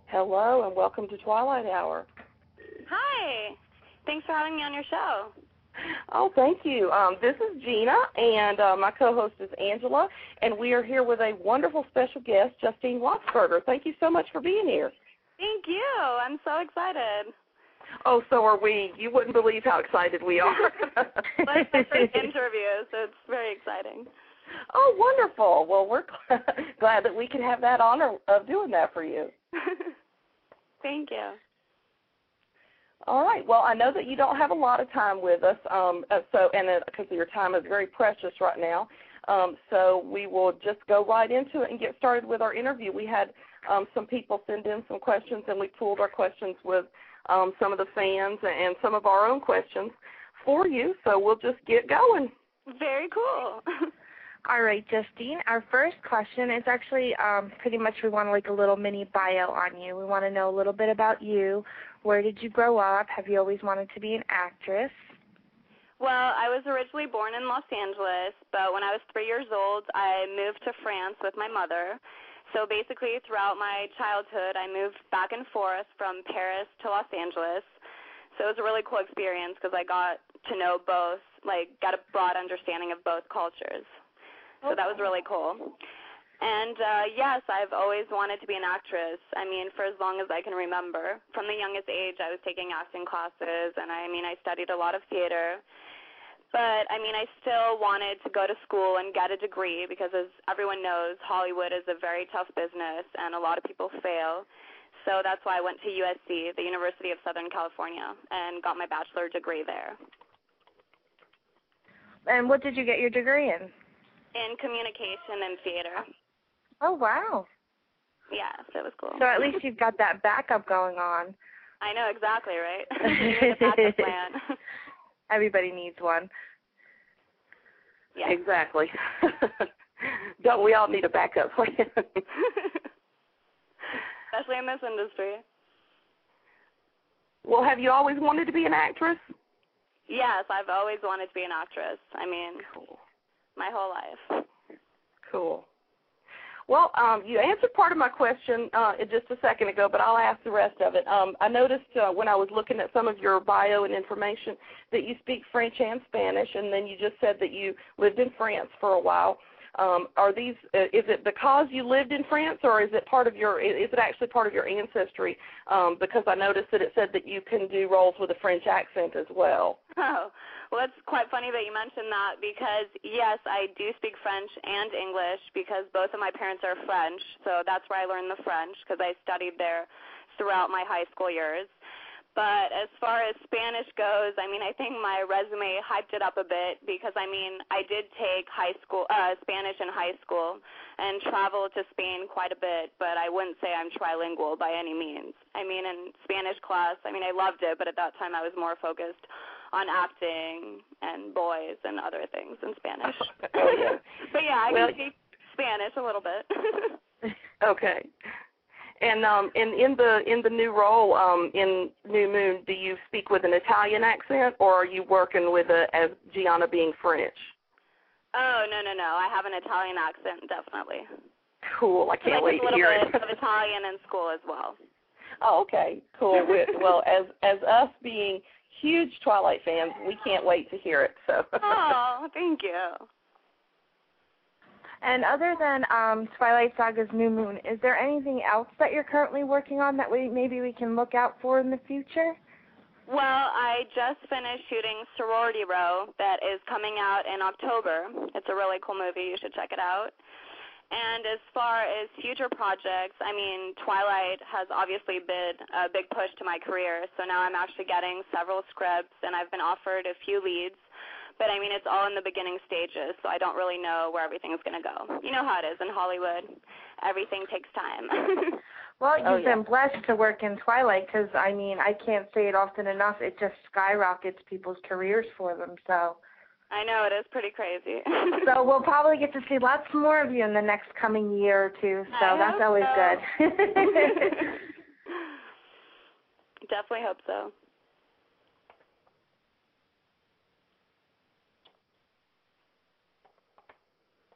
Hello, and welcome to Twilight Hour. Hi. Thanks for having me on your show. Oh, thank you. This is Gina, and my co-host is Angela, and we are here with a wonderful special guest, Justine Watsberger. Thank you so much for being here. Thank you. I'm so excited. Oh, so are we. You wouldn't believe how excited we are. Well, it's my first interview, so it's very exciting. Oh, wonderful. Well, we're glad that we can have that honor of doing that for you. Thank you. All right. Well, I know that you don't have a lot of time with us, because your time is very precious right now. So we will just go right into it and get started with our interview. We had some people send in some questions, and we pooled our questions with some of the fans and some of our own questions for you. So we'll just get going. Very cool. All right, Justine, our first question is actually pretty much we want like a little mini bio on you. We want to know a little bit about you. Where did you grow up? Have you always wanted to be an actress? Well, I was originally born in Los Angeles, but when I was 3 years old, I moved to France with my mother. So basically throughout my childhood, I moved back and forth from Paris to Los Angeles. So it was a really cool experience because I got to know both, got a broad understanding of both cultures. So that was really cool. And, yes, I've always wanted to be an actress, for as long as I can remember. From the youngest age, I was taking acting classes, and, I studied a lot of theater. But, I still wanted to go to school and get a degree because, as everyone knows, Hollywood is a very tough business, and a lot of people fail. So that's why I went to USC, the University of Southern California, and got my bachelor degree there. And what did you get your degree in? In communication and theater. Oh, wow. Yes, it was cool. So at least you've got that backup going on. I know, exactly, right? You need a backup plan. Everybody needs one. Yeah. Exactly. Don't we all need a backup plan? Especially in this industry. Well, have you always wanted to be an actress? Yes, I've always wanted to be an actress. Cool. My whole life. Cool. Well, you answered part of my question just a second ago, but I'll ask the rest of it. I noticed when I was looking at some of your bio and information that you speak French and Spanish, and then you just said that you lived in France for a while. Is it because you lived in France, or is it actually part of your ancestry? Because I noticed that it said that you can do roles with a French accent as well. Oh, well, it's quite funny that you mentioned that because, yes, I do speak French and English because both of my parents are French, so that's where I learned the French because I studied there throughout my high school years. But as far as Spanish goes, I think my resume hyped it up a bit because, I did take Spanish in high school and traveled to Spain quite a bit, but I wouldn't say I'm trilingual by any means. In Spanish class, I loved it, but at that time I was more focused on acting and boys and other things in Spanish. Oh, yeah. But, yeah, I can speak Spanish a little bit. Okay. And in the new role in New Moon, do you speak with an Italian accent, or are you working with as Gianna being French? Oh, no. I have an Italian accent, definitely. Cool. I can't wait to hear it. A little bit of Italian in school as well. Oh, okay. Cool. Well, as us being huge Twilight fans, we can't wait to hear it. So. Oh, thank you. And other than Twilight Saga's New Moon, is there anything else that you're currently working on that maybe we can look out for in the future? Well, I just finished shooting Sorority Row that is coming out in October. It's a really cool movie. You should check it out. And as far as future projects, Twilight has obviously been a big push to my career, so now I'm actually getting several scripts, and I've been offered a few leads. But, it's all in the beginning stages, so I don't really know where everything's going to go. You know how it is in Hollywood. Everything takes time. Well, you've been blessed to work in Twilight because, I can't say it often enough. It just skyrockets people's careers for them, so. I know, it is pretty crazy. So we'll probably get to see lots more of you in the next coming year or two, so that's always good. Definitely hope so.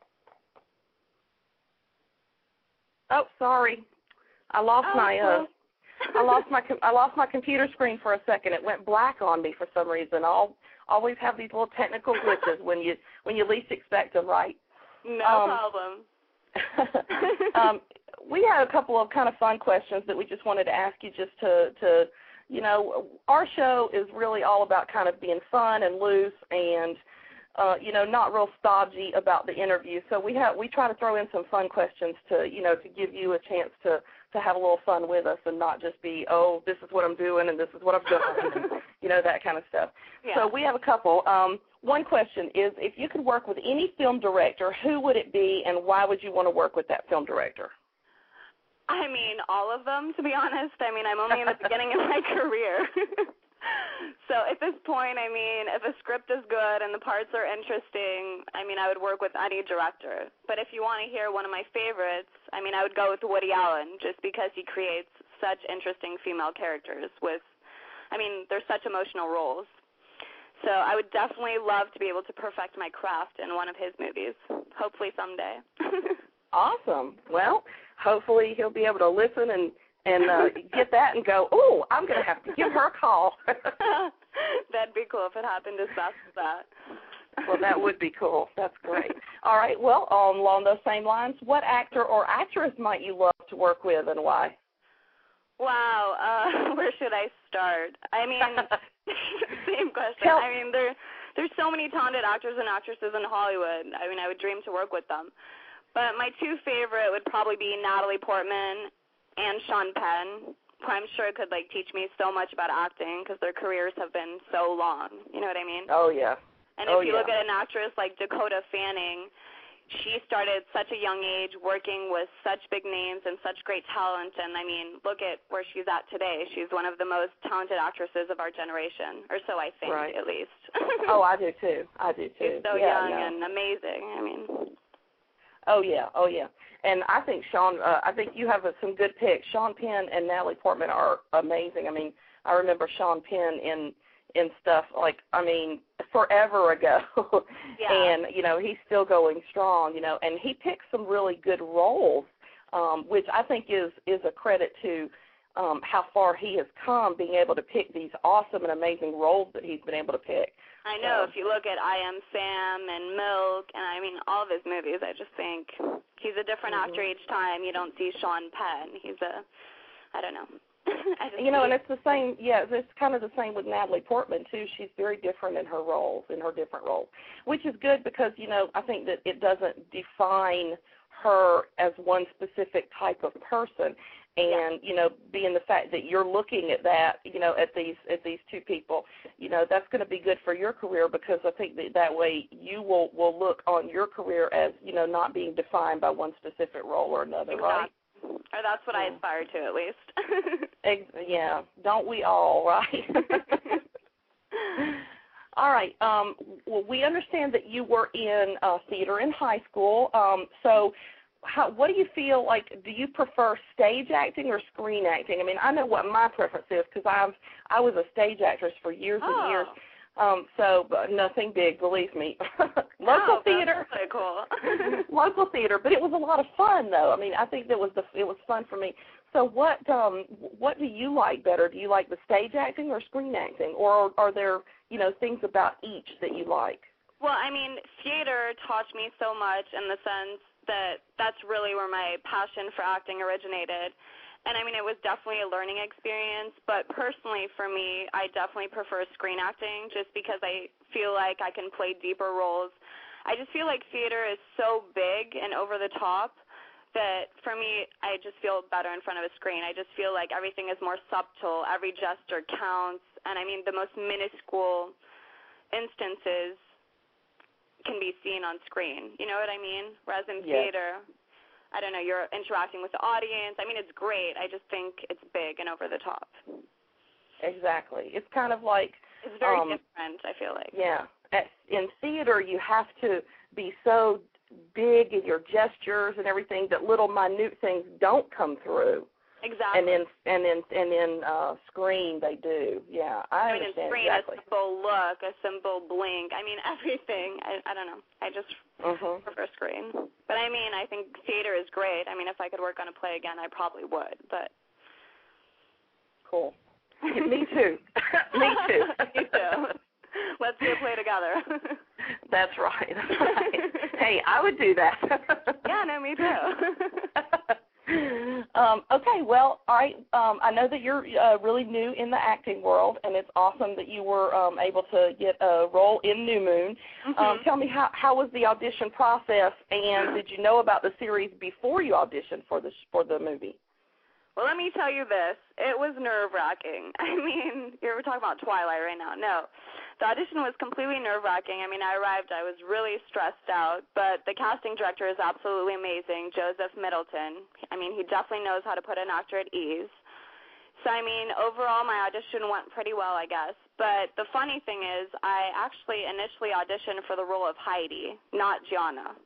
Oh, sorry. I lost my I lost my computer screen for a second. It went black on me for some reason. I'll always have these little technical glitches when you least expect them, right? No problem. We had a couple of kind of fun questions that we just wanted to ask you just to our show is really all about kind of being fun and loose and, not real stodgy about the interview. So we try to throw in some fun questions to give you a chance to have a little fun with us and not just be, oh, this is what I'm doing and this is what I've done, and, that kind of stuff. Yeah. So we have a couple. One question is, if you could work with any film director, who would it be and why would you want to work with that film director? I mean, all of them, to be honest. I mean, I'm only in the beginning of my career. So at this point, I mean, if a script is good and the parts are interesting, I mean, I would work with any director. But if you want to hear one of my favorites, I mean, I would go with Woody Allen just because he creates such interesting female characters they're such emotional roles. So I would definitely love to be able to perfect my craft in one of his movies, hopefully someday. Awesome. Well, hopefully he'll be able to listen and get that and go, oh, I'm going to have to give her a call. That'd be cool if it happened as fast as that. Well, that would be cool. That's great. All right. Well, along those same lines, what actor or actress might you love to work with and why? Wow. Where should I start? I mean, same question. I mean, there's so many talented actors and actresses in Hollywood. I mean, I would dream to work with them. But my two favorite would probably be Natalie Portman and Sean Penn. I'm sure it could teach me so much about acting because their careers have been so long. You know what I mean? Oh, yeah. And if you look at an actress like Dakota Fanning, she started at such a young age working with such big names and such great talent. And, I mean, look at where she's at today. She's one of the most talented actresses of our generation, or so I think, at least. Oh, I do, too. She's so young and amazing. I mean. Oh, yeah. And I think I think you have some good picks. Sean Penn and Natalie Portman are amazing. I mean, I remember Sean Penn in stuff forever ago. Yeah. And, he's still going strong, and he picks some really good roles, which I think is a credit to how far he has come being able to pick these awesome and amazing roles that he's been able to pick. I know. If you look at I Am Sam and Milk, and I mean all of his movies, I just think he's a different actor each time. You don't see Sean Penn. I don't know. And it's the same. Yeah, it's kind of the same with Natalie Portman too. She's very different in her different roles, which is good because I think that it doesn't define her as one specific type of person. And being the fact that you're looking at that, at these two people, that's going to be good for your career because I think that way you will look on your career as not being defined by one specific role or another, exactly. Right? Or that's what I aspire to, at least. Yeah, don't we all, right? All right. Well, we understand that you were in theater in high school. So what do you feel like? Do you prefer stage acting or screen acting? I mean, I know what my preference is because I was a stage actress for years and years. But nothing big, believe me. Local theater. That's so cool. Local theater, but it was a lot of fun, though. I mean, I think it was fun for me. So what do you like better? Do you like the stage acting or screen acting, or are there things about each that you like? Well, I mean, theater taught me so much in the sense that that's really where my passion for acting originated. And, I mean, it was definitely a learning experience, but personally for me, I definitely prefer screen acting just because I feel like I can play deeper roles. I just feel like theater is so big and over the top that for me, I just feel better in front of a screen. I just feel like everything is more subtle. Every gesture counts. And, I mean, the most minuscule instances can be seen on screen. You know what I mean? Whereas in theater, I don't know, you're interacting with the audience. I mean, it's great. I just think it's big and over the top. Exactly. It's kind of like... It's very different, I feel like. Yeah. In theater, you have to be so big in your gestures and everything that little minute things don't come through. Exactly. And then screen they do. Yeah, I understand screen, exactly. A simple look, a simple blink. I mean, everything. I don't know. I just prefer screen. But I mean, I think theater is great. I mean, if I could work on a play again, I probably would. But Cool. Me too. Me too. Me too. Let's do a play together. That's right. That's right. Hey, I would do that. Yeah, no, me too. Okay, well, all right. I know that you're really new in the acting world, and it's awesome that you were able to get a role in New Moon. Tell me, how was the audition process, and did you know about the series before you auditioned for the movie? Well, let me tell you this. It was nerve-wracking. I mean, you're talking about Twilight right now. No. The audition was completely nerve-wracking. I mean, I arrived, I was really stressed out, but the casting director is absolutely amazing, Joseph Middleton. I mean, he definitely knows how to put an actor at ease. So, I mean, overall, my audition went pretty well, I guess. But the funny thing is, I actually initially auditioned for the role of Heidi, not Gianna.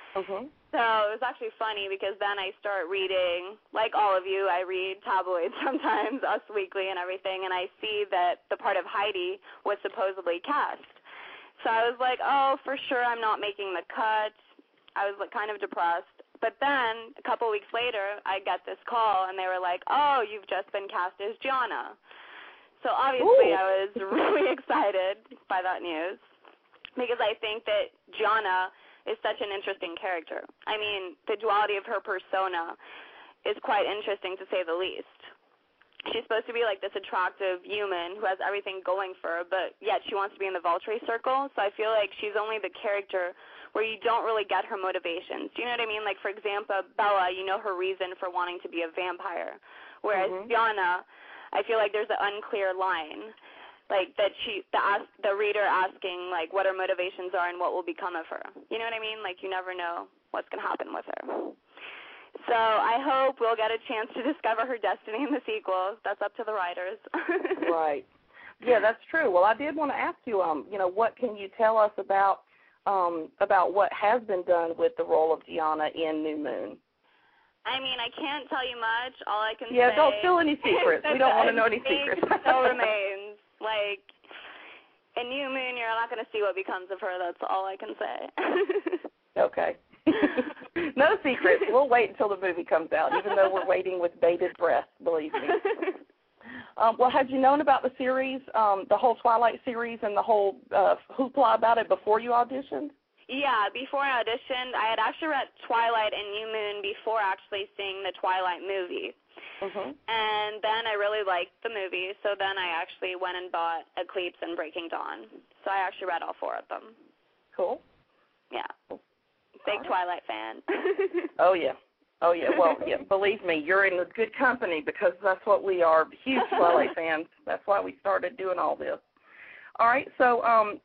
So it was actually funny because then I start reading, like all of you, I read tabloids sometimes, Us Weekly and everything, and I see that the part of Heidi was supposedly cast. So I was like, oh, for sure I'm not making the cut. I was like kind of depressed. But then a couple weeks later, I got this call, and they were like, oh, you've just been cast as Gianna. So obviously I was really excited by that news because I think that Gianna is such an interesting character. I mean, the duality of her persona is quite interesting, to say the least. She's supposed to be like this attractive human who has everything going for her, but yet she wants to be in the Valkyrie circle, so I feel like she's only the character where you don't really get her motivations. Do you know what I mean? Like, for example, Bella, you know her reason for wanting to be a vampire, whereas Gianna, I feel like there's an unclear line. Like that the reader asking like what her motivations are and what will become of her. You know what I mean? Like you never know what's going to happen with her. So I hope we'll get a chance to discover her destiny in the sequels. That's up to the writers. Right. Yeah, that's true. Well, I did want to ask you, what can you tell us about what has been done with the role of Gianna in New Moon? I mean, I can't tell you much. All I can say. Yeah, don't spill any secrets. We don't want to know any secrets. Still remains. Like, in New Moon, you're not going to see what becomes of her. That's all I can say. Okay. No secrets. We'll wait until the movie comes out, even though we're waiting with bated breath, believe me. Well, had you known about the series, the whole Twilight series and the whole hoopla about it before you auditioned? Yeah, before I auditioned, I had actually read Twilight and New Moon before actually seeing the Twilight movie. And then I really liked the movie, so then I actually went and bought Eclipse and Breaking Dawn. So I actually read all 4 of them. Cool. Yeah. Big Twilight fan. Oh, yeah. Oh, yeah. Well, yeah, believe me, you're in good company because that's what we are, huge Twilight fans. That's why we started doing all this. All right, so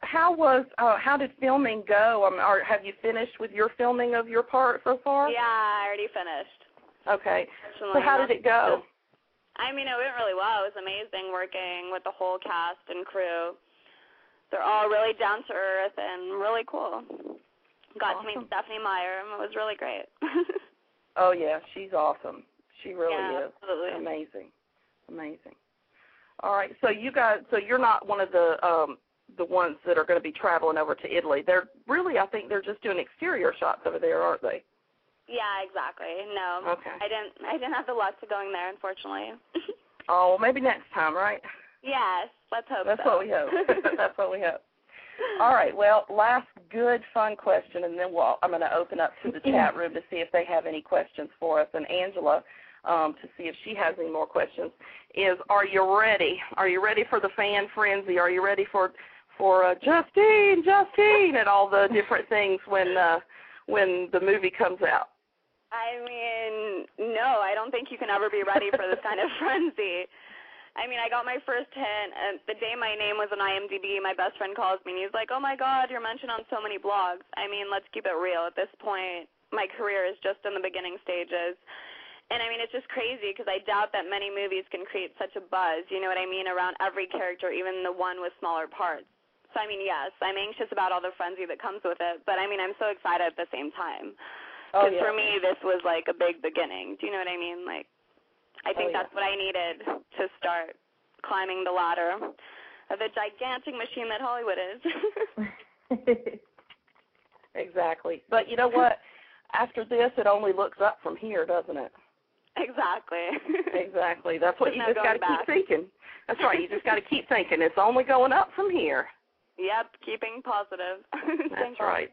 how did filming go? Have you finished with your filming of your part so far? Yeah, I already finished. Okay. So how did it go? I mean, it went really well. It was amazing working with the whole cast and crew. They're all really down to earth and really cool. Got to meet Stephanie Meyer, and it was really great. Oh, yeah, she's awesome. She really is. Absolutely. Amazing. All right, so you're not one of the ones that are going to be traveling over to Italy. They're really, I think they're just doing exterior shots over there, aren't they? Yeah, exactly. No. Okay. I didn't have the luck to going there, unfortunately. Oh, maybe next time, right? Yes, let's hope That's what we hope. That's what we hope. All right, well, last good, fun question, and then I'm going to open up to the chat room to see if they have any questions for us. And Angela, to see if she has any more questions, is are you ready? Are you ready for the fan frenzy? Are you ready for Justine, and all the different things when the movie comes out? I mean, no, I don't think you can ever be ready for this kind of frenzy. I mean, I got my first hint, and the day my name was on IMDb, my best friend calls me, and he's like, oh, my God, you're mentioned on so many blogs. I mean, let's keep it real. At this point, my career is just in the beginning stages. And, I mean, it's just crazy because I doubt that many movies can create such a buzz, you know what I mean, around every character, even the one with smaller parts. So, I mean, yes, I'm anxious about all the frenzy that comes with it, but, I mean, I'm so excited at the same time. Because for me, this was like a big beginning. Do you know what I mean? Like, I think that's what I needed to start climbing the ladder of the gigantic machine that Hollywood is. Exactly. But you know what? After this, it only looks up from here, doesn't it? Exactly. Exactly. That's what There's you no just got to going keep back. thinking. That's right. You just got to keep thinking. It's only going up from here. Yep, keeping positive. That's right.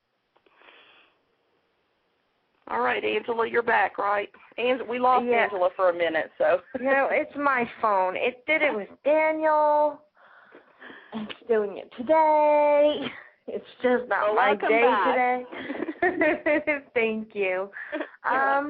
All right, Angela, you're back, right? We lost Angela for a minute, so. It's my phone. It did it with Daniel. It's doing it today. It's just not my day back. today. Thank you. I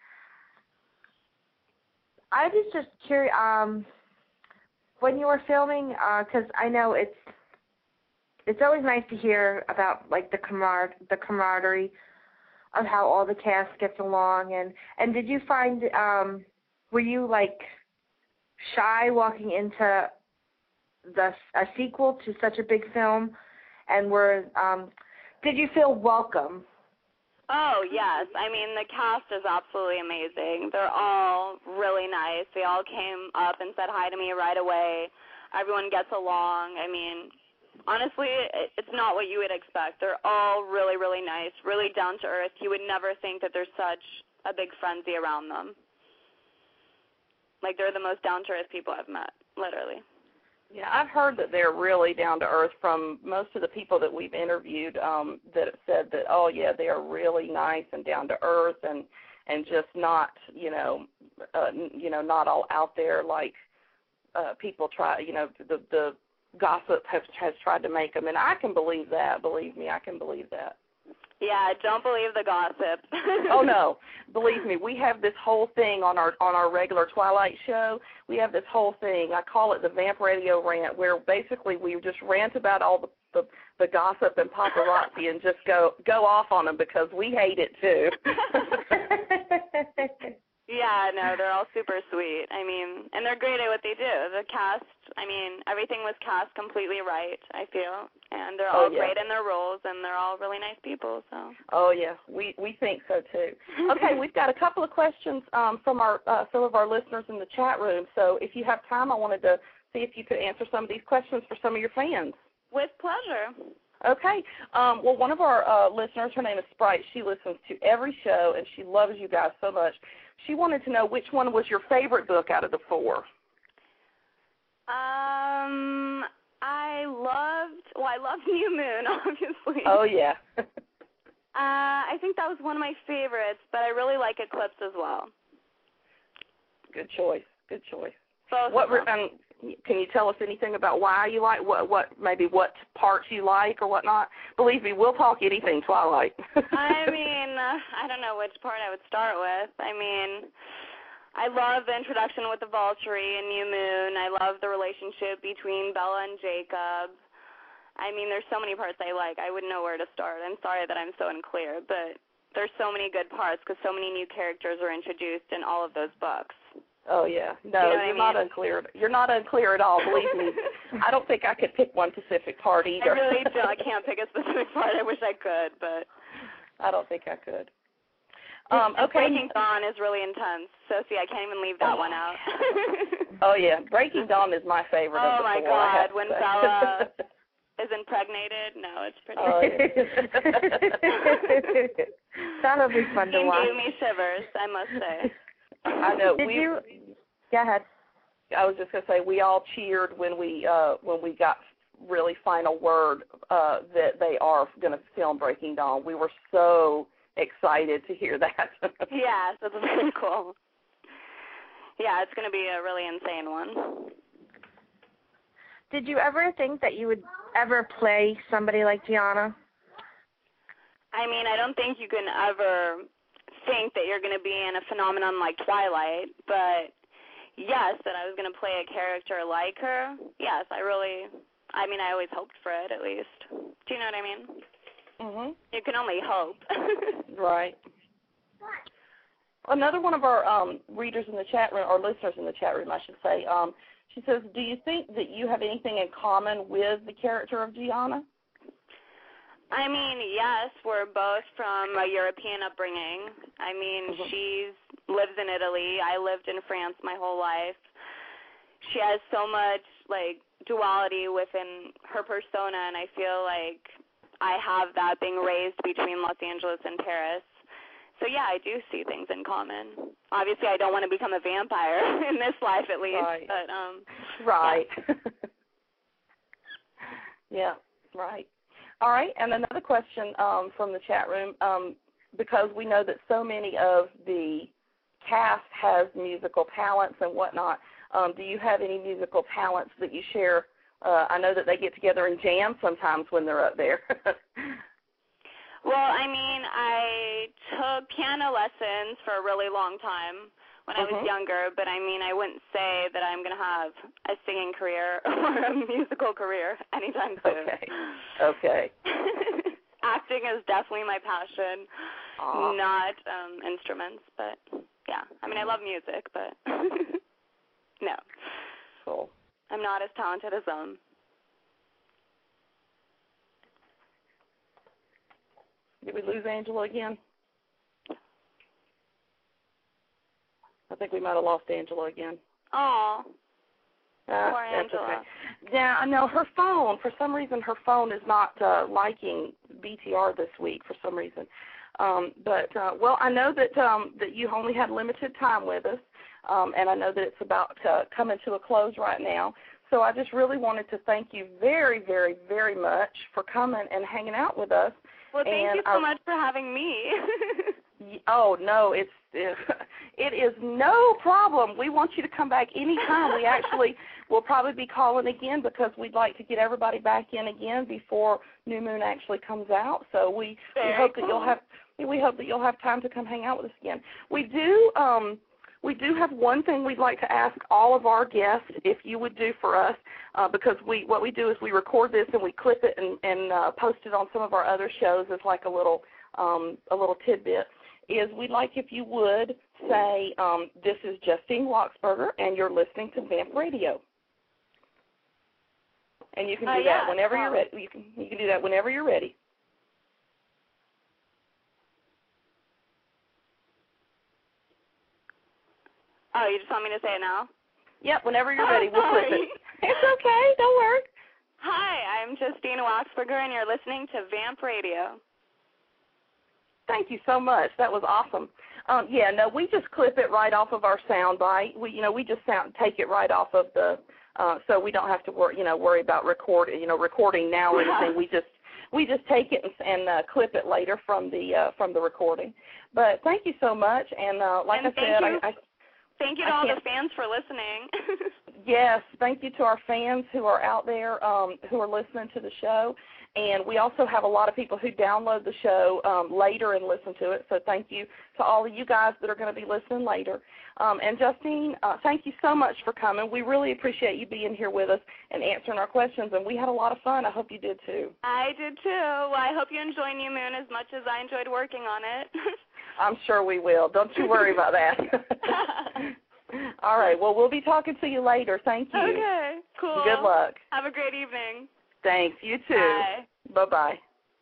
was just curious, when you were filming, because I know it's always nice to hear about like the camaraderie of how all the cast gets along, and did you find were you like shy walking into a sequel to such a big film, and did you feel welcome? Oh, yes. I mean, the cast is absolutely amazing. They're all really nice. They all came up and said hi to me right away. Everyone gets along. I mean, honestly, it's not what you would expect. They're all really, really nice, really down to earth. You would never think that there's such a big frenzy around them. Like, they're the most down to earth people I've met, literally. Yeah, I've heard that they're really down to earth from most of the people that we've interviewed that have said that, oh yeah, they are really nice and down to earth and just not, not all out there like people try, the gossip has tried to make them, and I can believe that. Believe me, I can believe that. Yeah, don't believe the gossip. Oh no, believe me, we have this whole thing on our regular Twilight show. We have this whole thing. I call it the Vamp Radio Rant, where basically we just rant about all the gossip and paparazzi and just go off on them because we hate it too. Yeah, no, they're all super sweet. I mean, and they're great at what they do. The cast, I mean, everything was cast completely right, I feel. And they're all great in their roles, and they're all really nice people. So. Oh, yeah, we think so, too. Okay, we've got a couple of questions from some of our listeners in the chat room. So if you have time, I wanted to see if you could answer some of these questions for some of your fans. With pleasure. Okay. Well, one of our listeners, her name is Sprite, she listens to every show, and she loves you guys so much. She wanted to know which one was your favorite book out of the four. I loved New Moon, obviously. Oh, yeah. I think that was one of my favorites, but I really like Eclipse as well. Good choice. Good choice. Both of them. Can you tell us anything about why you like, what parts you like or whatnot? Believe me, we'll talk anything Twilight. I mean, I don't know which part I would start with. I mean, I love the introduction with the Valkyrie and New Moon. I love the relationship between Bella and Jacob. I mean, there's so many parts I like. I wouldn't know where to start. I'm sorry that I'm so unclear, but there's so many good parts because so many new characters are introduced in all of those books. Oh, yeah. No, you're not unclear. You're not unclear at all, believe me. I don't think I could pick one specific part either. I really don't. I can't pick a specific part. I wish I could, but I don't think I could. Okay. Breaking Dawn is really intense, so see, I can't even leave that one out. Oh, yeah. Breaking Dawn is my favorite of the four. Oh, my God. When Bella is impregnated? No, it's pretty That'll be fun to watch. It gave me shivers, I must say. I know. Go ahead. I was just going to say we all cheered when we got really final word that they are going to film Breaking Dawn. We were so excited to hear that. Yeah, that's really cool. Yeah, it's going to be a really insane one. Did you ever think that you would ever play somebody like Gianna? I mean, I don't think you can ever think that you're going to be in a phenomenon like Twilight, but yes, that I was going to play a character like her. Yes, I always hoped for it, at least. Do you know what I mean? Mm-hmm. You can only hope. Right. Another one of our readers in the chat room, or listeners in the chat room, I should say, she says, do you think that you have anything in common with the character of Gianna? I mean, yes, we're both from a European upbringing. I mean, she lives in Italy. I lived in France my whole life. She has so much, duality within her persona, and I feel like I have that being raised between Los Angeles and Paris. So, yeah, I do see things in common. Obviously, I don't want to become a vampire in this life, at least. Right. But, right. Yeah. Yeah, right. All right, and another question from the chat room, because we know that so many of the cast has musical talents and whatnot, do you have any musical talents that you share? I know that they get together and jam sometimes when they're up there. Well, I mean, I took piano lessons for a really long time when I was younger, but I mean, I wouldn't say that I'm going to have a singing career or a musical career anytime soon. Okay. Acting is definitely my passion, not instruments, but yeah. I mean, I love music, but no. Cool. I'm not as talented as them. Did we lose Angela again? I think we might have lost Angela again. Oh, poor Angela. Okay. Yeah, I know her phone. For some reason, her phone is not liking BTR this week. For some reason, well, I know that you only had limited time with us, and I know that it's about coming to a close right now. So I just really wanted to thank you very, very, very much for coming and hanging out with us. Well, thank you so much for having me. Oh, no, it is no problem. We want you to come back anytime. We actually will probably be calling again because we'd like to get everybody back in again before New Moon actually comes out. So we hope that you'll have time to come hang out with us again. We do have one thing we'd like to ask all of our guests if you would do for us, because what we do is we record this and we clip it and post it on some of our other shows as like a little tidbit, is we'd like if you would say, this is Justine Locksberger and you're listening to Vamp Radio. And you can do that whenever you're ready. You can do that whenever you're ready. Oh, you just want me to say it now? Yep, whenever you're ready, we'll flip it. It's okay, don't worry. Hi, I'm Justine Waxberger, and you're listening to Vamp Radio. Thank you so much. That was awesome. We just clip it right off of our sound bite. We just take it right off of the, so we don't have to worry about recording now or anything. We just take it and clip it later from the recording. But thank you so much, and like I said, thank you to all the fans for listening. Yes, thank you to our fans who are out there who are listening to the show. And we also have a lot of people who download the show later and listen to it. So thank you to all of you guys that are going to be listening later. And Justine, thank you so much for coming. We really appreciate you being here with us and answering our questions. And we had a lot of fun. I hope you did too. I did too. Well, I hope you enjoy New Moon as much as I enjoyed working on it. I'm sure we will. Don't you worry about that. All right. Well, we'll be talking to you later. Thank you. Okay, cool. Good luck. Have a great evening. Thanks. You too. Bye. Bye-bye.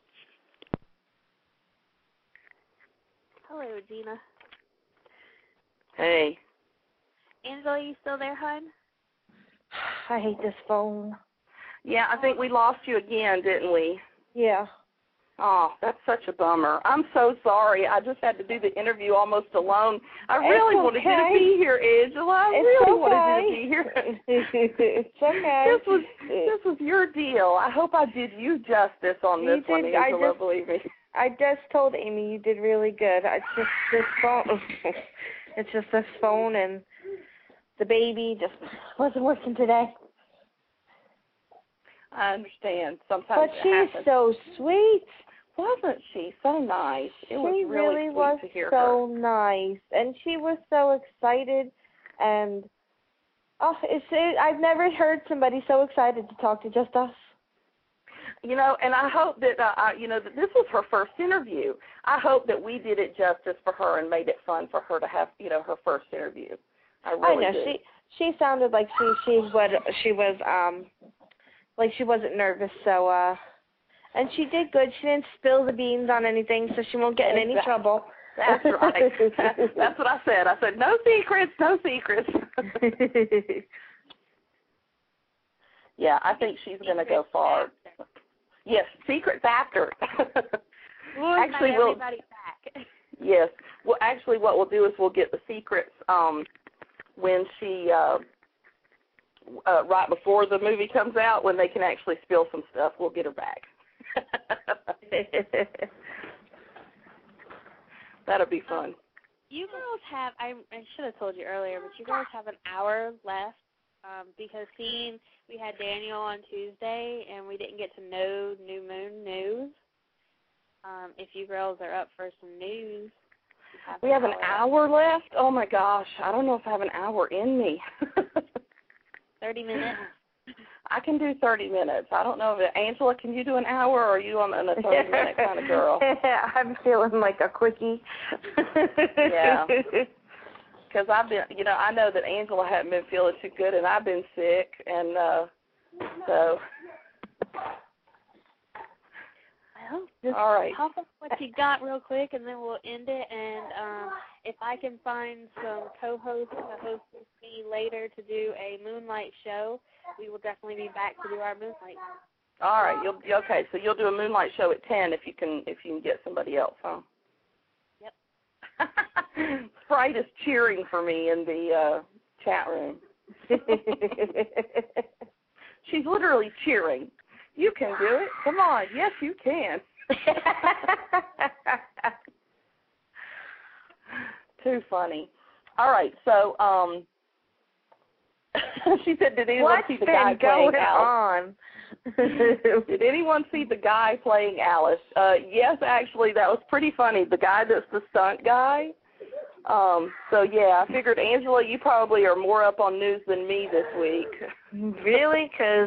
Hello, Gina. Hey. Angela, you still there, hon? I hate this phone. Yeah, I think we lost you again, didn't we? Yeah. Oh, that's such a bummer. I'm so sorry. I just had to do the interview almost alone. I really wanted you to be here, Angela. I really wanted you to be here. It's okay. This was your deal. I hope I did you justice on this one, Angela, believe me. I just told Amy you did really good. It's just this phone. It's just this phone, and the baby just wasn't working today. I understand. Sometimes but she's so sweet. Wasn't she? So nice. It was really sweet to hear her. She really was so nice. And she was so excited. And, I've never heard somebody so excited to talk to just us. And I hope that, that this was her first interview. I hope that we did it justice for her and made it fun for her to have, her first interview. I know. Do. She sounded like she was, like she wasn't nervous, so, and she did good. She didn't spill the beans on anything, so she won't get in any trouble. That's right. That's what I said. I said, no secrets, no secrets. Yeah, I think she's going to go far. Yes, secrets after. Actually, everybody's back. Yes. Well, actually, what we'll do is we'll get the secrets when she right before the movie comes out, when they can actually spill some stuff. We'll get her back. That'll be fun. You girls have, I should have told you earlier, but you girls have an hour left because we had Daniel on Tuesday and we didn't get to know New Moon news. If you girls are up for some news. We have an hour left? Oh, my gosh. I don't know if I have an hour in me. 30 minutes? I can do 30 minutes. I don't know if Angela, can you do an hour, or are you on a 30-minute kind of girl? I'm feeling like a quickie. Yeah. Because I've been, I know that Angela hadn't been feeling too good, and I've been sick, and so. Well, just all right. Pop up what you got real quick, and then we'll end it. And if I can find some co-hosts to host with me later to do a Moonlight show, we will definitely be back to do our Moonlight. All right. Okay. So you'll do a Moonlight show at 10 if you can get somebody else, huh? Yep. Sprite is cheering for me in the chat room. She's literally cheering. You can do it. Come on. Yes, you can. Too funny. All right. So, she said, did anyone see the guy playing Alice? Did anyone see the guy playing Alice? Yes, actually, that was pretty funny. The guy that's the stunt guy. So, yeah, I figured, Angela, you probably are more up on news than me this week. Really? Because...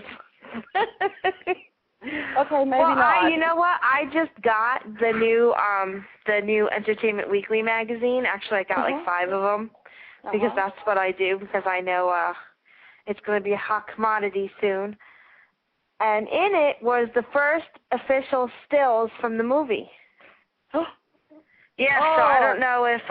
Okay, maybe not. You know what? I just got the new Entertainment Weekly magazine. Actually, I got like 5 of them because that's what I do, because I know it's going to be a hot commodity soon. And in it was the first official stills from the movie. Yeah, so I don't know if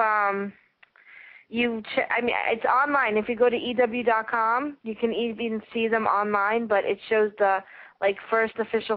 it's online. If you go to EW.com, you can even see them online, but it shows the first official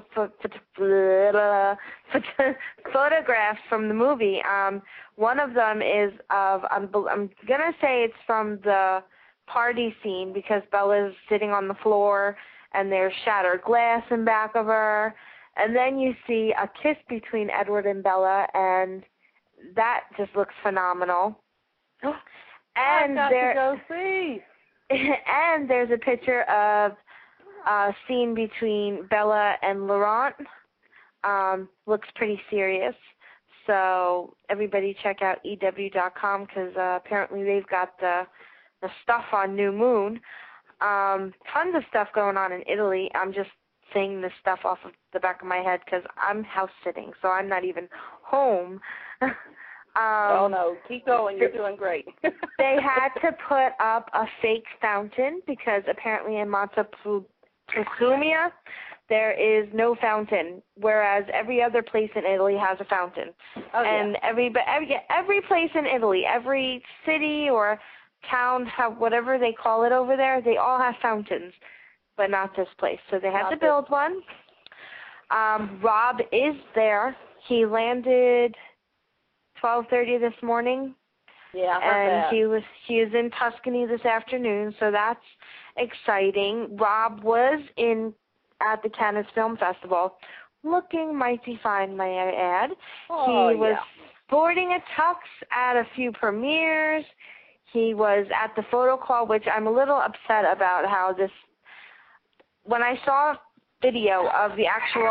photographs from the movie. One of them is of, I'm going to say it's from the party scene, because Bella's sitting on the floor and there's shattered glass in back of her. And then you see a kiss between Edward and Bella, and that just looks phenomenal. And I've got to go see. And there's a picture of scene between Bella and Laurent. Looks pretty serious. So everybody check out EW.com, because apparently they've got the stuff on New Moon. Tons of stuff going on in Italy. I'm just saying this stuff off of the back of my head because I'm house sitting, so I'm not even home. Oh, no. Keep going. You're doing great. They had to put up a fake fountain because apparently in Montepulciano there is no fountain, whereas every other place in Italy has a fountain. Oh, and yeah. every place in Italy, every city or town, whatever they call it over there, they all have fountains, but not this place. So they had to build one. Rob is there. He landed 12:30 this morning. Yeah, I heard that. And he is in Tuscany this afternoon, so that's exciting. Rob was at the Cannes Film Festival, looking mighty fine, may I add. Oh, he was sporting a tux at a few premieres. He was at the photo call, which I'm a little upset about how this. When I saw video of the actual.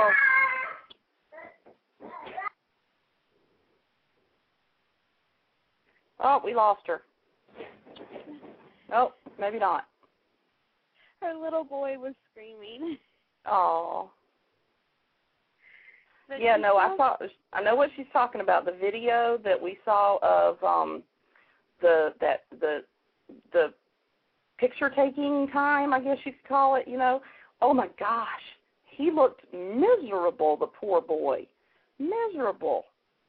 Oh, we lost her. Oh, maybe not. Her little boy was screaming. Oh. But yeah, no, I know what she's talking about. The video that we saw of the picture taking time, I guess you could call it, Oh my gosh. He looked miserable, the poor boy. Miserable.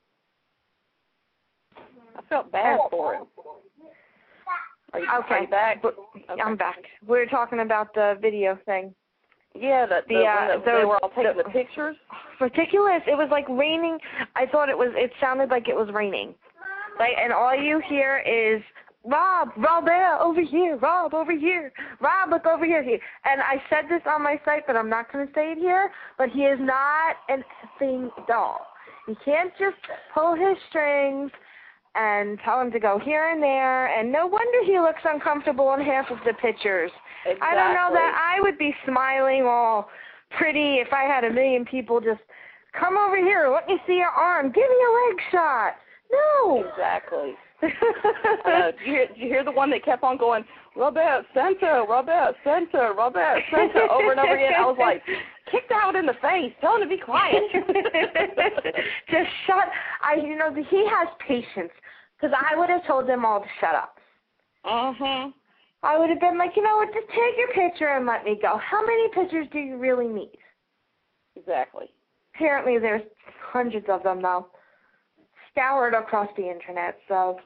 I felt bad for him. Are you back? Okay. I'm back. We were talking about the video thing. Yeah, they were all taking the pictures. Ridiculous. It was like raining. I thought it sounded like it was raining. Like, and all you hear is, Rob, Robert, over here, Rob, over here, Rob, look over here. And I said this on my site, but I'm not going to say it here, but he is not an effing doll. You can't just pull his strings and tell him to go here and there, and no wonder he looks uncomfortable in half of the pictures. Exactly. I don't know that I would be smiling all pretty if I had a million people just, come over here, let me see your arm, give me a leg shot. No. Exactly. Did you hear the one that kept on going, Robert, Santa, Robert, Santa, Robert, Santa, over and over again? I was like, kicked out in the face. Tell him to be quiet. Just shut. He has patience, because I would have told them all to shut up. Mm-hmm. I would have been like, you know what, just take your picture and let me go. How many pictures do you really need? Exactly. Apparently there's hundreds of them now, scoured across the internet, so.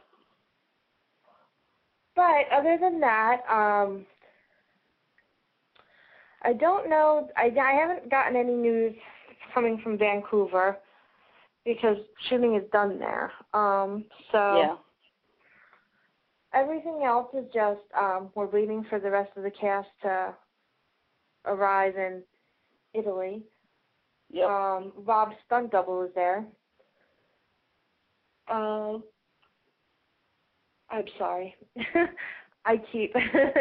But other than that, I don't know, I haven't gotten any news coming from Vancouver because shooting is done there. So yeah. Everything else is just, we're waiting for the rest of the cast to arrive in Italy. Yep. Rob's stunt double is there. I'm sorry. I keep.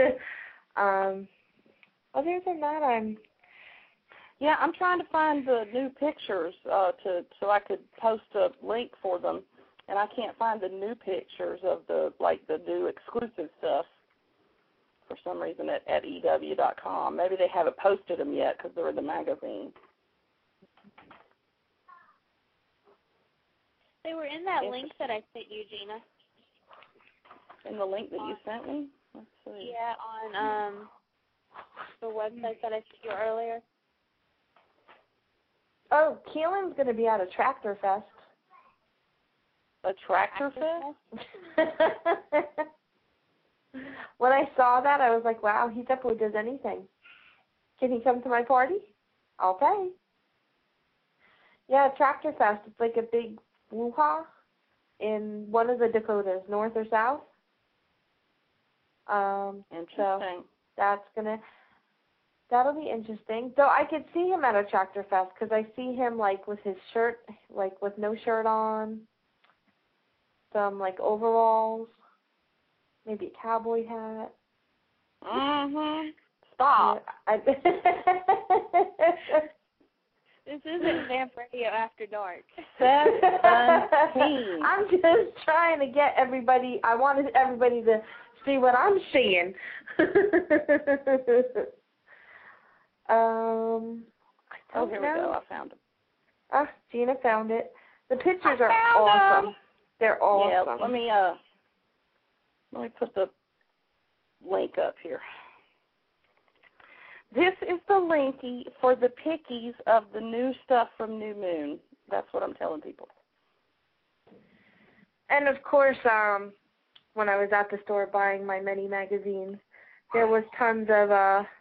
Other than that, I'm trying to find the new pictures so I could post a link for them, and I can't find the new pictures of the new exclusive stuff for some reason at EW.com. Maybe they haven't posted them yet because they're in the magazine. They were in that link that I sent you, Gina. In the link that you sent me? Let's see. Yeah, on the website that I sent you earlier. Oh, Keelan's going to be at a Tractor Fest. A Tractor Fest? When I saw that, I was like, wow, he definitely does anything. Can he come to my party? I'll pay. Yeah, Tractor Fest. It's like a big woo-ha in one of the Dakotas, north or south. Interesting. So that'll be interesting. Though I could see him at a Tractor Fest because I see him with his shirt, with no shirt on, some overalls, maybe a cowboy hat. Mm-hmm. Stop. This isn't Vamp Radio After Dark. 17. I'm just trying to get everybody. I wanted everybody to see what I'm seeing. Here we go. I found them. Gina found it. The pictures are awesome. They're awesome. Yeah, let me put the link up here. This is the linky for the pickies of the new stuff from New Moon. That's what I'm telling people. And of course, when I was at the store buying my many magazines, there was tons of,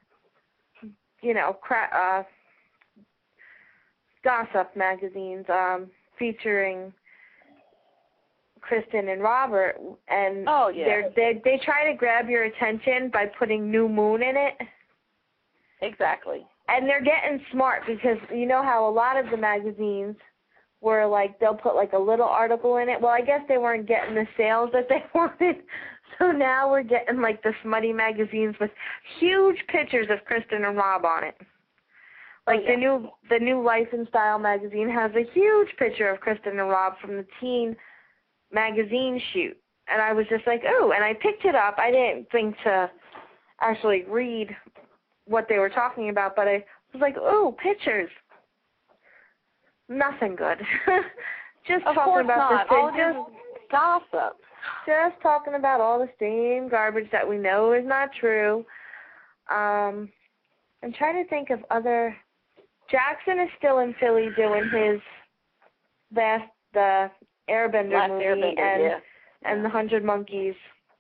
gossip magazines featuring Kristen and Robert, and they try to grab your attention by putting New Moon in it. Exactly. And they're getting smart because you know how a lot of the magazines were they'll put a little article in it. Well, I guess they weren't getting the sales that they wanted. So now we're getting the smutty magazines with huge pictures of Kristen and Rob on it. The new Life and Style magazine has a huge picture of Kristen and Rob from the teen magazine shoot. And I was just like, oh, and I picked it up. I didn't think to actually read what they were talking about, but I was like, oh, pictures. Nothing good. Just of talking about the same gossip. Just talking about all the same garbage that we know is not true. I'm trying to think of other. Jackson is still in Philly doing his the Airbender movie and the 100 Monkeys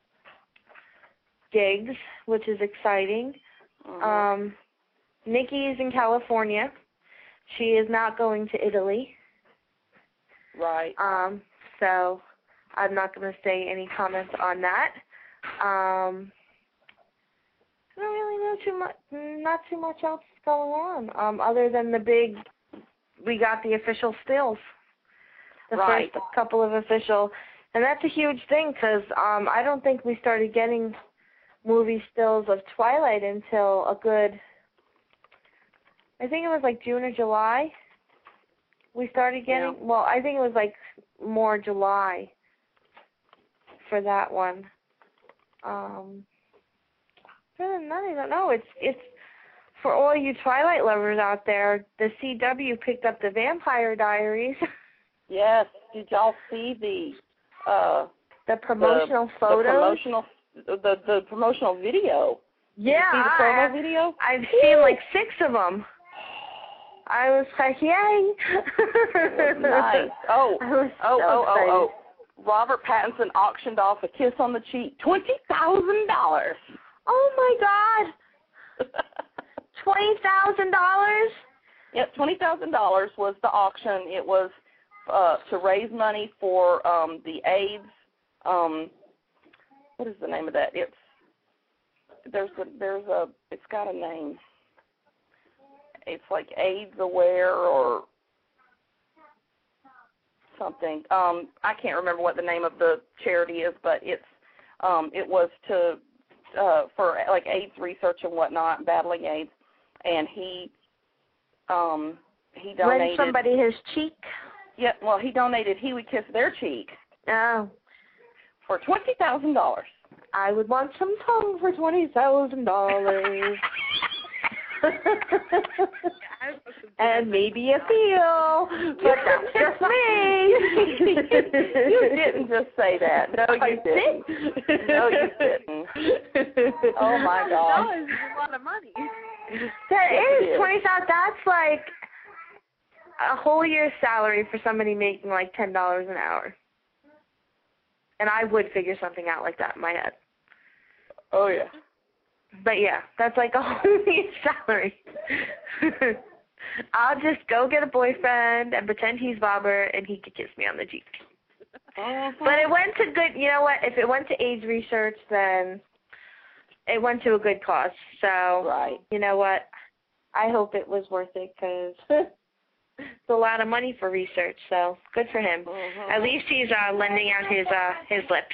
gigs, which is exciting. Mm-hmm. Nikki's in California. She is not going to Italy. Right. So I'm not going to say any comments on that. I don't really know too much, not too much else going on, other than we got the official stills. The Right. first couple of official, and that's a huge thing because I don't think we started getting movie stills of Twilight until a good, I think it was like June or July. We started getting, well, I think it was like more July for that one. Other than that, I don't know. It's for all you Twilight lovers out there. The CW picked up the Vampire Diaries. Yes. Did y'all see the promotional photos? The promotional video? Yeah. Did you see the promo video? I've seen like 6 of them. I was like, yay! Nice. I was so excited. Robert Pattinson auctioned off a kiss on the cheek. $20,000. Oh my God! $20,000? Yep, $20,000 was the auction. It was to raise money for the AIDS. What is the name of that? It's got a name. It's like AIDS Aware or something. I can't remember what the name of the charity is, but it was for like AIDS research and whatnot, battling AIDS, and he donated. Lend somebody his cheek. Yeah, well, he donated. He would kiss their cheek. Oh. For $20,000. I would want some tongue for $20,000. And maybe a feel, but that's just me. You didn't just say that. No, you didn't. No, you didn't. Oh my God. That is a lot of money. That is $20,000. That's like a whole year's salary for somebody making like $10 an hour. And I would figure something out like that in my head. Oh yeah. But yeah, that's like a whole year's salary. I'll just go get a boyfriend and pretend he's Robert and he could kiss me on the cheek. But it went to good, you know what, if it went to AIDS research, then it went to a good cause. So, right. You know what, I hope it was worth it because it's a lot of money for research, so good for him. At least he's lending out his lips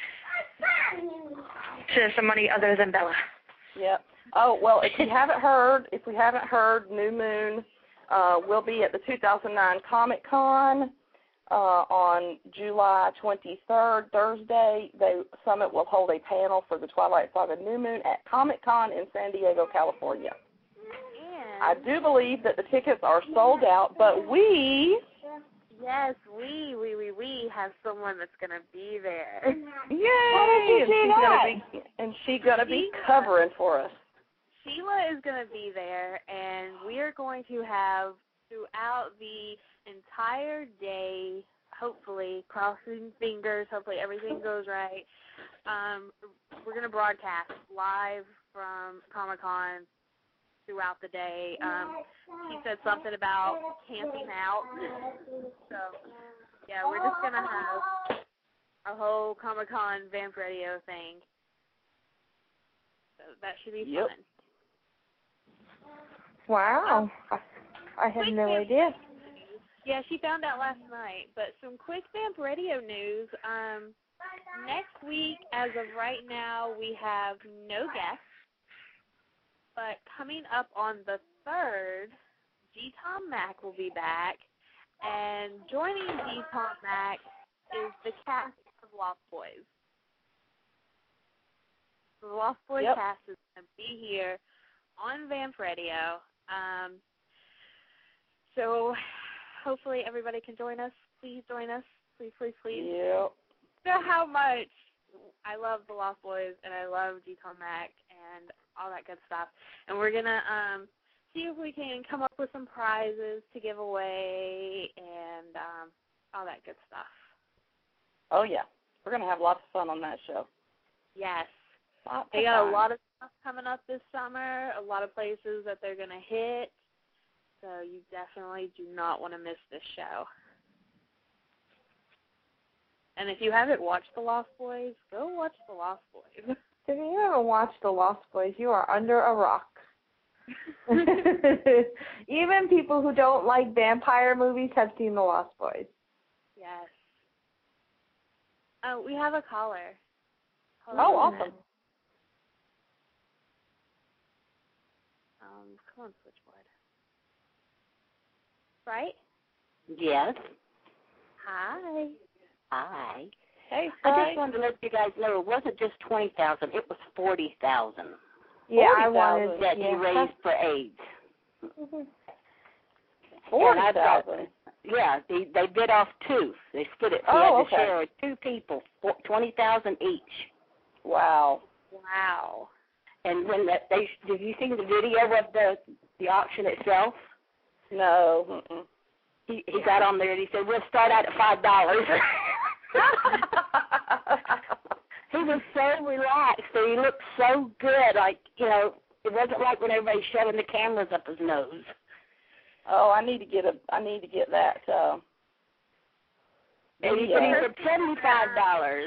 to somebody other than Bella. Yep. Oh, well, if we haven't heard, New Moon will be at the 2009 Comic-Con on July 23rd, Thursday. Summit will hold a panel for the Twilight Saga New Moon at Comic-Con in San Diego, California. I do believe that the tickets are sold out, but we have someone that's going to be there. Yay! And she's going to be covering for us. Sheila is going to be there, and we are going to have, throughout the entire day, hopefully, crossing fingers, hopefully everything goes right, we're going to broadcast live from Comic-Con throughout the day. She said something about camping out. So, yeah, we're just going to have a whole Comic-Con Vamp Radio thing. So that should be fun. Wow. I had no idea. Yeah, she found out last night. But some quick Vamp Radio news. Next week, as of right now, we have no guests. But coming up on the 3rd, G. Tom Mack will be back. And joining G. Tom Mack is the cast of Lost Boys. The Lost Boys cast is going to be here on Vamp Radio. So hopefully everybody can join us. Please join us. Please, please, please. Yep. You know how much I love the Lost Boys and I love G. Tom Mack and all that good stuff. And we're going to see if we can come up with some prizes to give away and all that good stuff. Oh, yeah. We're going to have lots of fun on that show. Yes. They got a lot of stuff coming up this summer, a lot of places that they're going to hit. So you definitely do not want to miss this show. And if you haven't watched The Lost Boys, go watch The Lost Boys. If you haven't watched The Lost Boys, you are under a rock. Even people who don't like vampire movies have seen The Lost Boys. Yes. Oh, we have a caller. Hold Oh, on a awesome. minute. Come on, switchboard. Right? Yes. Hi. Hi. Hey, I just wanted to let you guys know it wasn't just 20,000; it was 40,000 Yeah, I 40,000. wanted. that he raised for AIDS. 40,000. Yeah, they bid off two. They split it. He Oh, had to okay. share with two people, 20,000 each. Wow. Wow. And when did you see the video of the auction itself? No. Mm-mm. He got on there and he said, "We'll start out at $5." He was so relaxed and he looked so good. Like, you know, it wasn't like when everybody's shoving the cameras up his nose. Oh, I need to get that. And he said $75.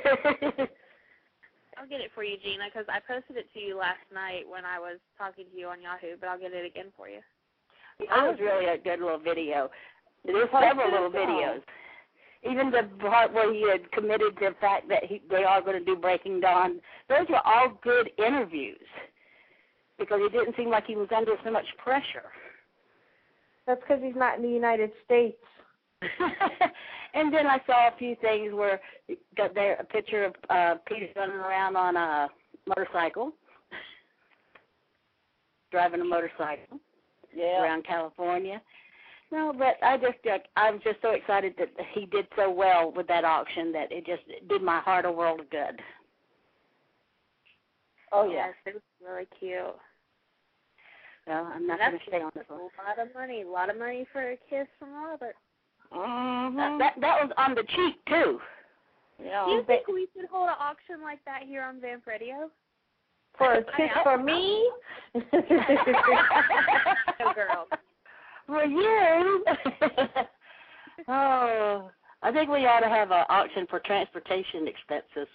I'll get it for you, Gina, because I posted it to you last night when I was talking to you on Yahoo, but I'll get it again for you. That was really a good little video. There's several little videos. Even the part where he had committed to the fact that they are going to do Breaking Dawn. Those were all good interviews because he didn't seem like he was under so much pressure. That's because he's not in the United States. And then I saw a few things where got there a picture of Peter running around on a motorcycle, driving a motorcycle around California. No, but I'm just so excited that he did so well with that auction that it just did my heart a world of good. Oh, yeah. Yes, it was really cute. Well, I'm not going to stay on this one. A lot of money for a kiss from Robert. Mm-hmm. That was on the cheek, too. Yeah. Do you think we should hold an auction like that here on Vamp Radio? For a kiss for me? No, girl. For you. Oh, I think we ought to have an auction for transportation expenses.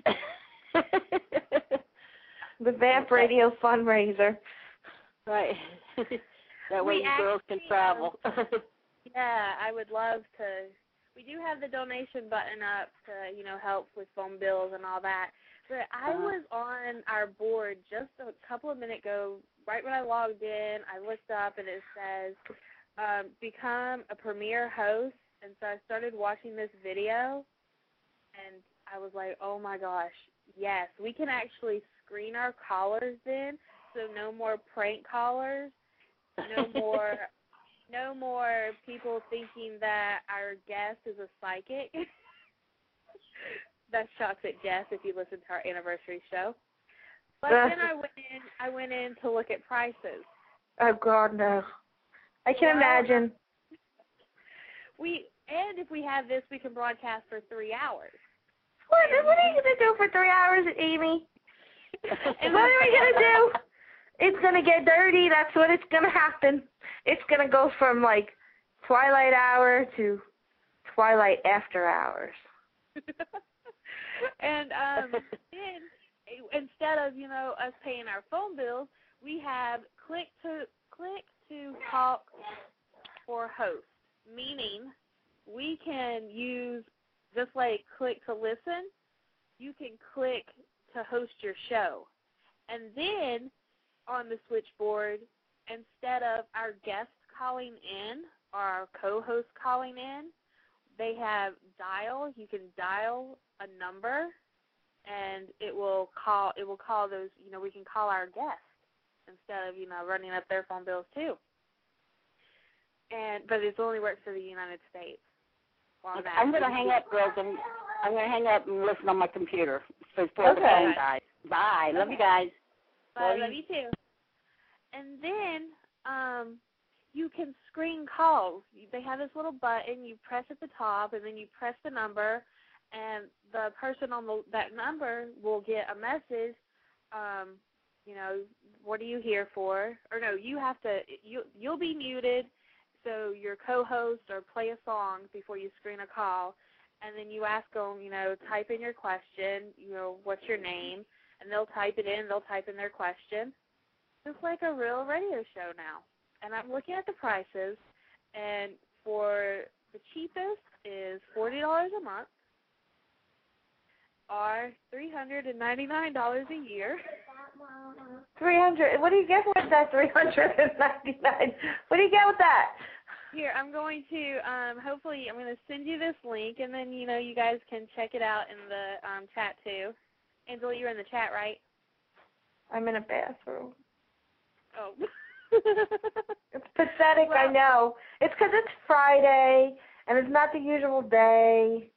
The Vamp Radio fundraiser. Right. That way you girls can travel. Yeah, I would love to. We do have the donation button up to, help with phone bills and all that. But I was on our board just a couple of minutes ago, right when I logged in. I looked up and it says, become a premier host. And so I started watching this video, and I was like, oh, my gosh, yes, we can actually screen our callers then, so no more prank callers, no more people thinking that our guest is a psychic. That's shots at Jess if you listen to our anniversary show. But then I went in to look at prices. Oh, God, no. I can imagine. And if we have this, we can broadcast for 3 hours. What are you going to do for 3 hours, Amy? And what are we going to do? It's going to get dirty. That's what it's going to happen. It's going to go from, twilight hour to twilight after hours. And then, instead of, us paying our phone bills, we have click to talk for host, meaning we can use, just like click to listen, you can click to host your show. And then on the switchboard, instead of our guests calling in or our co-host calling in, they have dial. You can dial a number, and it will call those. We can call our guests instead of running up their phone bills too. But it only works for the United States. I'm going to hang up, girls, and I'm going to hang up and listen on my computer before the Okay. phone dies. Bye. Love you guys. Bye. Love you too. And then you can screen calls. They have this little button. You press at the top, and then you press the number, and the person on that number will get a message. What are you here for? Or no, you'll be muted. So your co-host or play a song before you screen a call, and then you ask them, type in your question, what's your name, and they'll type it in, they'll type in their question. It's like a real radio show now. And I'm looking at the prices, and for the cheapest is $40 a month, or $399 a year. $300. What do you get with that $399? What do you get with that? Here, I'm going to, hopefully, I'm going to send you this link, and then, you guys can check it out in the chat, too. Angela, you're in the chat, right? I'm in a bathroom. Oh. It's pathetic, well, I know. It's because it's Friday, and it's not the usual day.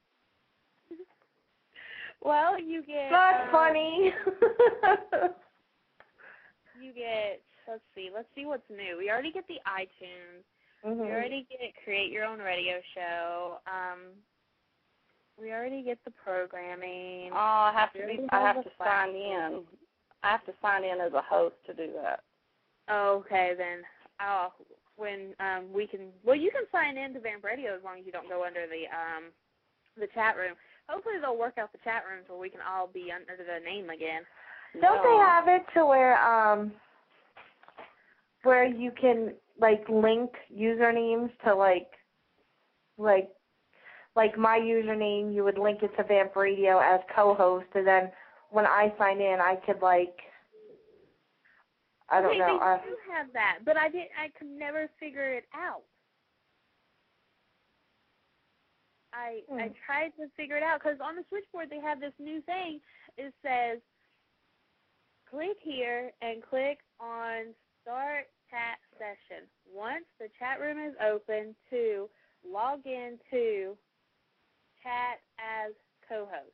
Well, you get... Not funny. You get, let's see what's new. We already get the iTunes. Mm-hmm. We already get Create Your Own Radio Show. We already get the programming. Oh, I have to sign in. I have to sign in as a host to do that. Okay, then. When we can, you can sign in to Vamp Radio as long as you don't go under the chat room. Hopefully they'll work out the chat rooms where we can all be under the name again. Don't they have it to where you can link usernames to like my username, you would link it to Vamp Radio as co-host, and then when I sign in, I could I don't know. They do have that, but I could never figure it out. I tried to figure it out because on the switchboard they have this new thing. It says, click here and click on Start Chat Session. Once the chat room is open, to log in to chat as co-host.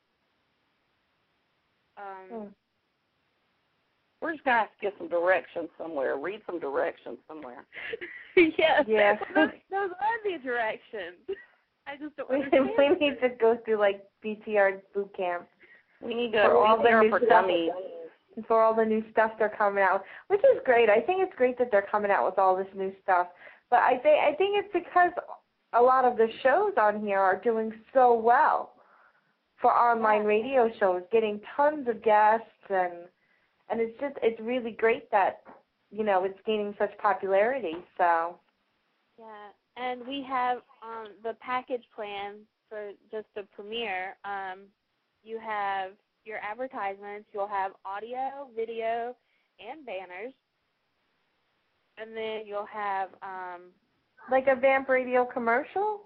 We're just going to have to get some directions somewhere. Read some directions somewhere. Yes. Yeah. Those are the directions. I just don't understand. We need to go through BTR boot camp. We need to BTR for dummies. For all the new stuff they're coming out, which is great. I think it's great that they're coming out with all this new stuff. But I think it's because a lot of the shows on here are doing so well for online radio shows, getting tons of guests, and it's really great that it's gaining such popularity. So yeah, and we have the package plan for just the premiere. You have your advertisements, you'll have audio, video, and banners, and then you'll have a Vamp Radio commercial.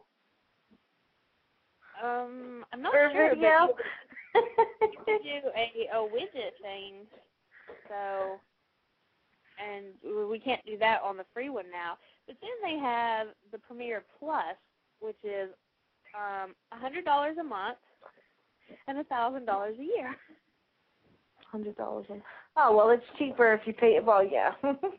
I'm not or sure, video. but you do a widget thing. So, and we can't do that on the free one now. But then they have the Premiere Plus, which is $100 a month and $1,000 a year. $100. Oh, well, it's cheaper if you pay. Well, yeah.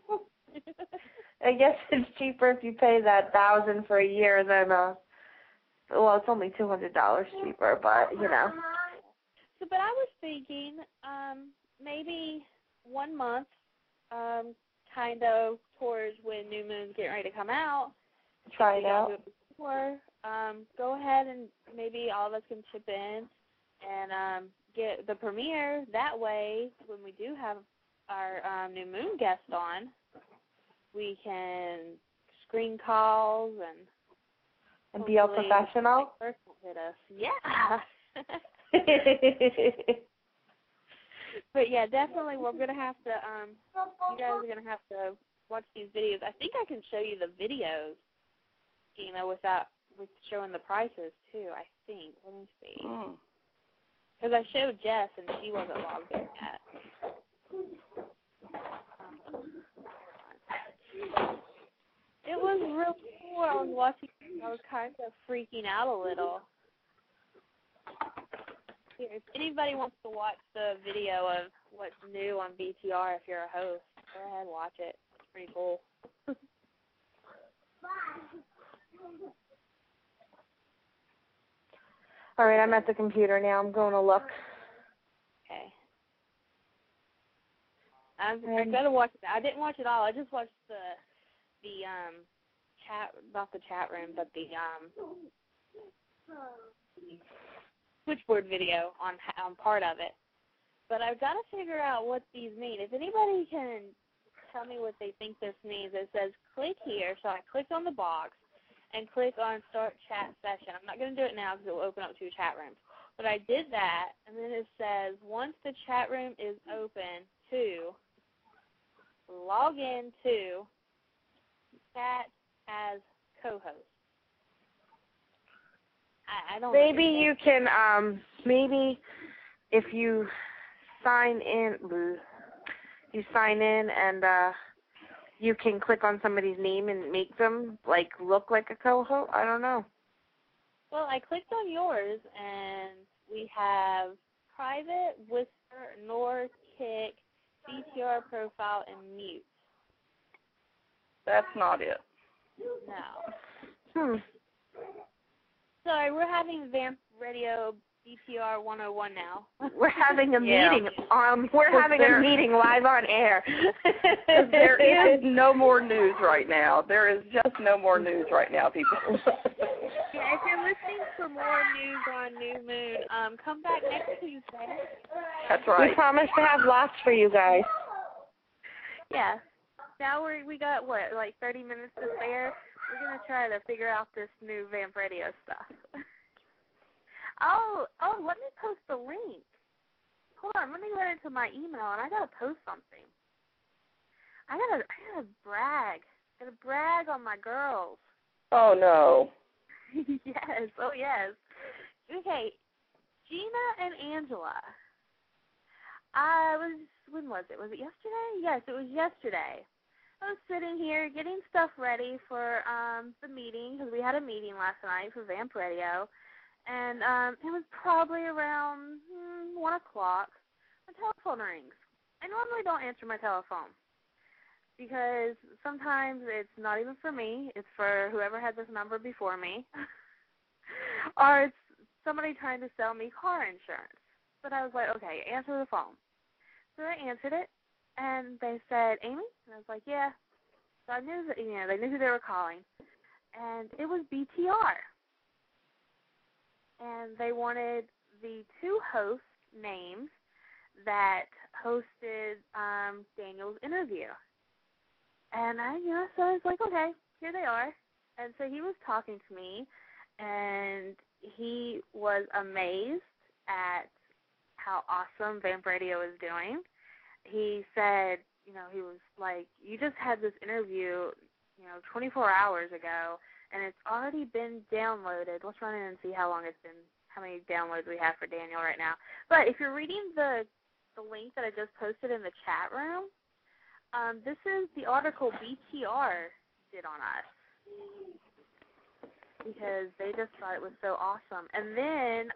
I guess it's cheaper if you pay that $1,000 for a year than well, it's only $200 cheaper, but So, but I was thinking maybe 1 month, kind of towards when New Moon's getting ready to come out. Try it out. Or go ahead and maybe all of us can chip in and get the premiere. That way, when we do have our New Moon guest on, we can screen calls and be all professional. Hit us. Yeah. But yeah, definitely we're gonna have to. You guys are gonna have to watch these videos. I think I can show you the videos, with showing the prices too. I think. Let me see. Because I showed Jess and she wasn't logged in yet. It was real cool. I was watching. I was kind of freaking out a little. Here, if anybody wants to watch the video of what's new on BTR, if you're a host, go ahead and watch it. It's pretty cool. All right, I'm at the computer now. I'm going to look. Okay. I'm going to watch it. I didn't watch it all. I just watched the chat, not the chat room, but the switchboard video on part of it. But I've got to figure out what these mean. If anybody can tell me what they think this means, it says click here. So I clicked on the box and click on start chat session. I'm not going to do it now because it will open up 2 chat rooms. But I did that, and then it says once the chat room is open, to log in to chat as co-host. I don't. Maybe you can. Maybe if you sign in, and you can click on somebody's name and make them like look like a co-host. I don't know. Well, I clicked on yours, and we have private, whisper, ignore, kick, BTR profile, and mute. That's not it. No. Sorry, we're having Vamp Radio BTR 101 now. We're having a meeting. We're having a meeting live on air. There is no more news right now. There is just no more news right now, people. Yeah, if you're listening for more news on New Moon, come back next Tuesday. That's right. We promise to have lots for you guys. Yeah. Now we got, what, like 30 minutes to spare? We're going to try to figure out this new Vamp Radio stuff. Oh, let me post the link. Hold on, let me get into my email, and I got to post something. I gotta brag. I got to brag on my girls. Oh, no. Yes, oh, yes. Okay, Gina and Angela. When was it? Was it yesterday? Yes, it was yesterday. I was sitting here getting stuff ready for the meeting, because we had a meeting last night for Vamp Radio, and it was probably around 1 o'clock. My telephone rings. I normally don't answer my telephone, because sometimes it's not even for me. It's for whoever had this number before me, or it's somebody trying to sell me car insurance. But I was like, okay, answer the phone. So I answered it, and they said, Amy? And I was like, yeah. So I knew that, they knew who they were calling. And it was BTR. And they wanted the 2 host names that hosted Daniel's interview. And so I was like, okay, here they are. And so he was talking to me, and he was amazed at how awesome Vamp Radio is doing. He said, he was like, you just had this interview, 24 hours ago, and it's already been downloaded. Let's run in and see how long it's been, how many downloads we have for Daniel right now. But if you're reading the link that I just posted in the chat room, this is the article BTR did on us, because they just thought it was so awesome. And then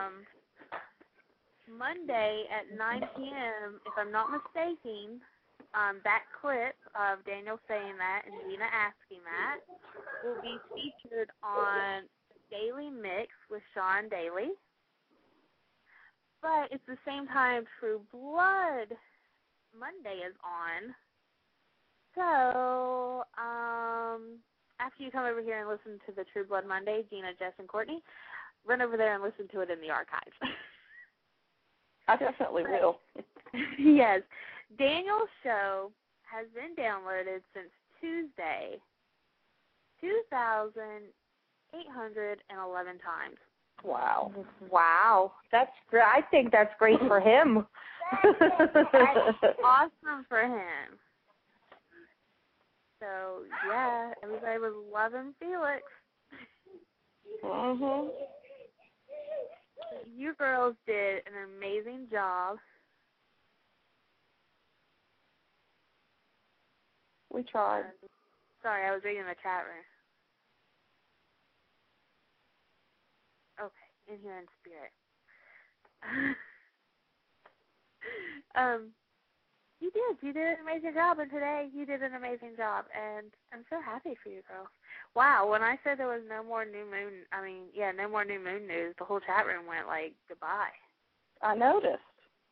Monday at 9 p.m., if I'm not mistaken, that clip of Daniel saying that and Gina asking that will be featured on Daily Mix with Sean Daly. But it's the same time True Blood Monday is on. So after you come over here and listen to the True Blood Monday, Gina, Jess, and Courtney, run over there and listen to it in the archives. I definitely will. Yes. Daniel's show has been downloaded since Tuesday 2,811 times. Wow. Wow. That's great. I think that's great for him. That's awesome for him. So, yeah, everybody was loving Felix. Mm-hmm. You girls did an amazing job. We tried. Sorry, I was reading the chat room. Okay, in here in spirit. You did an amazing job, and today you did an amazing job, and I'm so happy for you, girls. Wow, when I said there was no more New Moon, no more New Moon news, the whole chat room went like, goodbye. I noticed.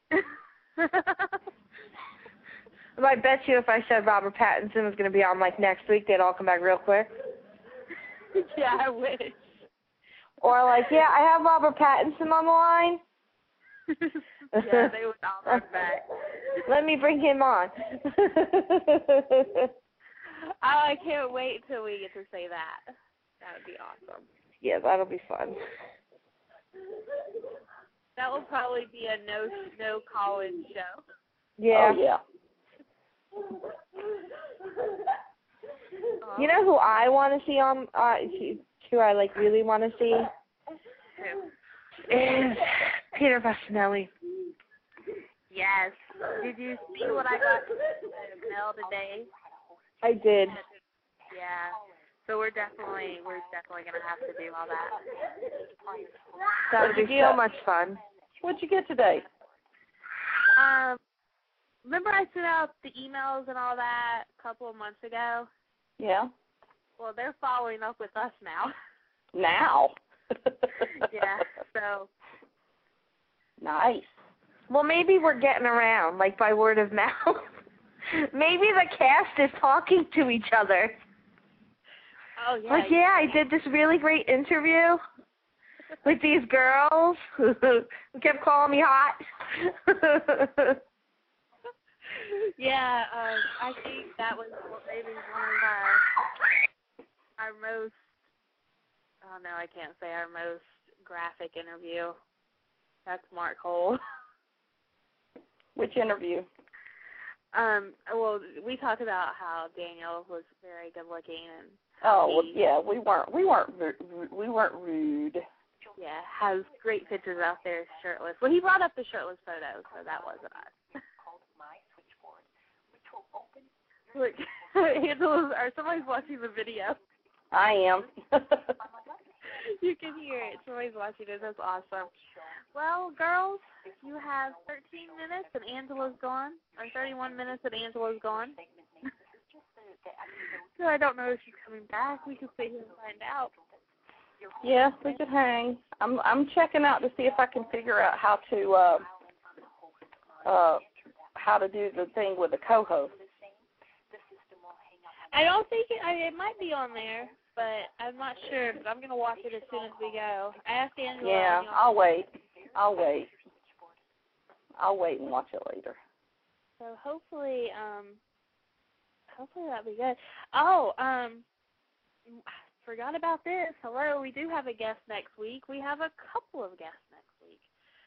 I bet you if I said Robert Pattinson was going to be on like next week, they'd all come back real quick. Yeah, I wish. Or like, yeah, I have Robert Pattinson on the line. Yeah, they would all talk back. Let me bring him on. I can't wait till we get to say that. That would be awesome. Yeah, that'll be fun. That will probably be a no call-in show. Yeah. Oh, yeah. You know who I want to see on, who I like really want to see? Who? Is Peter Fasinelli. Yes. Did you see what I got in the mail today? I did. Yeah. So we're definitely gonna have to do all that. That would be so much fun. What'd you get today? Remember I sent out the emails and all that a couple of months ago? Yeah. Well, they're following up with us now. Now. Yeah. So. Nice. Well, maybe we're getting around, like by word of mouth. Maybe the cast is talking to each other. Oh, yeah. Like, yeah, I did this really great interview with these girls who kept calling me hot. Yeah, I think that was maybe one of our most, oh no, I can't say our most graphic interview. That's Mark Hole. Which interview? Well, we talked about how Daniel was very good looking and well, yeah, we weren't rude. Yeah, has great pictures out there shirtless. Well, he brought up the shirtless photo, so that wasn't us. Look, Angela's, or somebody's watching the video. I am. You can hear it. Somebody's watching it. That's awesome. Well, girls, you have 13 minutes and Angela's gone, or 31 minutes and Angela's gone. So I don't know if she's coming back. We can sit here and find out. Yes, we could hang. I'm checking out to see if I can figure out how to do the thing with the co-host. I don't think it might be on there, but I'm not sure. But I'm going to watch it as soon as we go. I asked Angela. Yeah, I'll wait. I'll wait and watch it later. So hopefully that'll be good. Oh, forgot about this. Hello, we do have a guest next week. We have a couple of guests next week.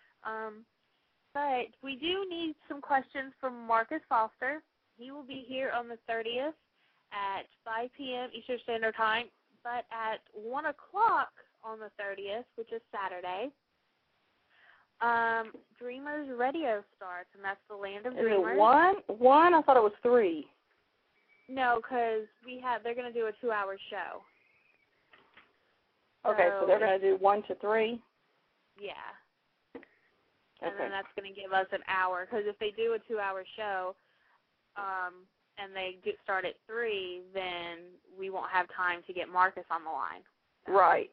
But we do need some questions from Marcus Foster. He will be here on the 30th at 5 p.m. Eastern Standard Time. But at 1 o'clock on the 30th, which is Saturday, Dreamers Radio starts, and that's the Land of Dreamers. Is it one? I thought it was 3. No, because they're going to do a 2-hour show. Okay, so they're going to do 1 to 3? Yeah. And then that's going to give us an hour, because if they do a 2-hour show and they start at 3, then we won't have time to get Marcus on the line. So. Right.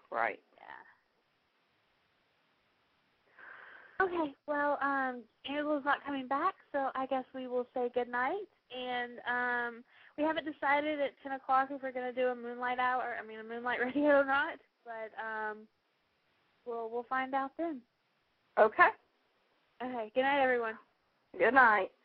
Yeah. Okay, well, Angela's not coming back, so I guess we will say good night. And we haven't decided at 10 o'clock if we're going to do a moonlight radio or not, but we'll find out then. Okay. Okay, good night, everyone. Good night.